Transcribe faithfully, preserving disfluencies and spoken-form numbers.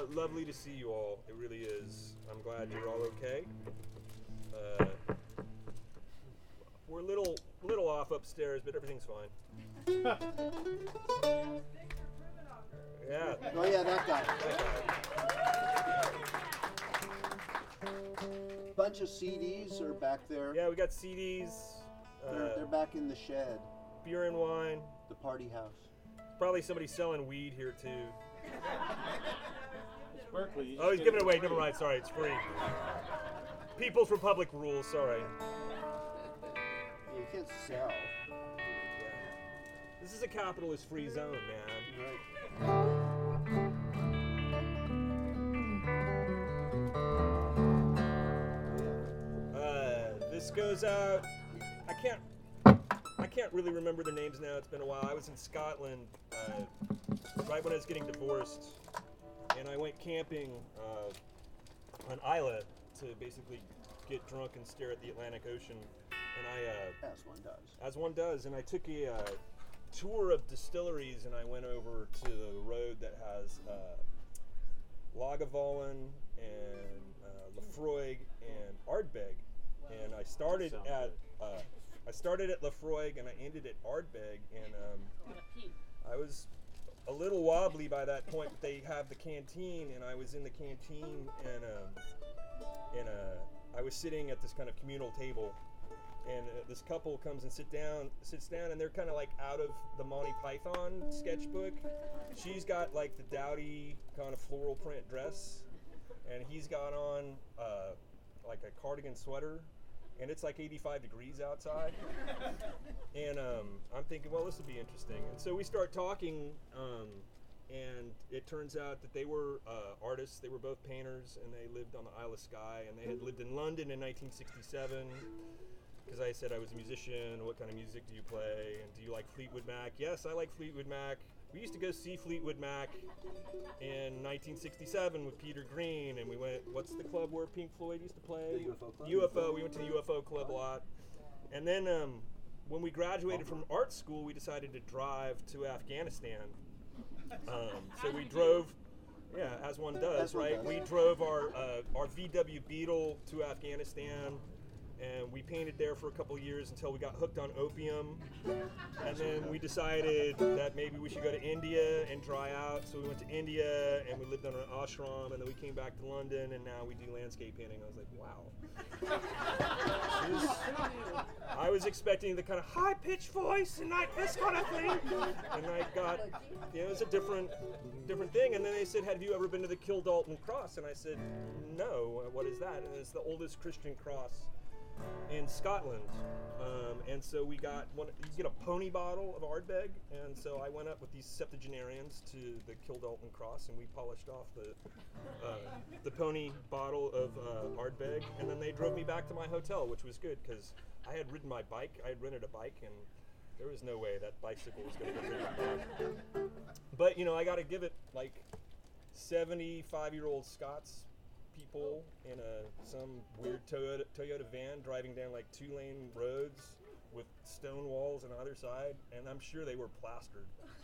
lovely to see you all. It really is. I'm glad you're all okay. Uh, we're a little, little off upstairs, but everything's fine. Yeah. Oh yeah, that guy. That guy. Bunch of C Ds are back there. Yeah, we got C Ds. They're, Uh, they're back in the shed, beer and wine. the party house. Probably somebody selling weed here too. Berkeley. Oh, he's giving it away. Never mind. Sorry, it's free. People's Republic rules. Sorry. You can't sell. This is a capitalist-free zone, man. Right. Uh, this goes out. I can't. I can't really remember the names now. It's been a while. I was in Scotland uh, right when I was getting divorced, and I went camping uh, on Isla to basically get drunk and stare at the Atlantic Ocean. And I, uh, As one does. as one does, and I took a uh, tour of distilleries, and I went over to the road that has uh, Lagavulin and uh, Lafroig and Ardbeg, and I started Sounds at uh, I started at Lafroig and I ended at Ardbeg, and um, I was a little wobbly by that point, but they have the canteen, and I was in the canteen, and um, and uh, I was sitting at this kind of communal table. And uh, this couple comes and sit down, sits down, and they're kind of like out of the Monty Python sketchbook. She's got like the dowdy kind of floral print dress, and he's got on uh, like a cardigan sweater, and it's like eighty-five degrees outside. And um, I'm thinking, well, this will be interesting. And so we start talking, um, and it turns out that they were uh, artists. They were both painters, and they lived on the Isle of Skye, and they had lived in London in nineteen sixty-seven. Because I said I was a musician. What kind of music do you play? And do you like Fleetwood Mac? Yes, I like Fleetwood Mac. We used to go see Fleetwood Mac in nineteen sixty-seven with Peter Green, and we went, what's the club where Pink Floyd used to play? The U F O Club. U F O. We went to the U F O Club a lot. And then um, when we graduated from art school, we decided to drive to Afghanistan. Um, so we drove, yeah, as one does, As one right? does. We drove our uh, our V W Beetle to Afghanistan. And we painted there for a couple years until we got hooked on opium. And then we decided that maybe we should go to India and dry out. So we went to India and we lived on an ashram, and then we came back to London, and now we do landscape painting. I was like, wow. This is- I was expecting the kind of high-pitched voice and like this kind of thing. And I got, you know, it was a different different thing. And then they said, have you ever been to the Kildalton Cross? And I said, no, what is that? And it's the oldest Christian cross in Scotland, um, and so we got one. You get a pony bottle of Ardbeg, and so I went up with these septuagenarians to the Kildalton Cross, and we polished off the uh, the pony bottle of uh, Ardbeg, and then they drove me back to my hotel, which was good because I had ridden my bike. I had rented a bike, and there was no way that bicycle was going to get ridden back. But you know, I got to give it like seventy-five-year-old Scots people in a some weird Toyota, Toyota van driving down like two-lane roads with stone walls on either side, and I'm sure they were plastered.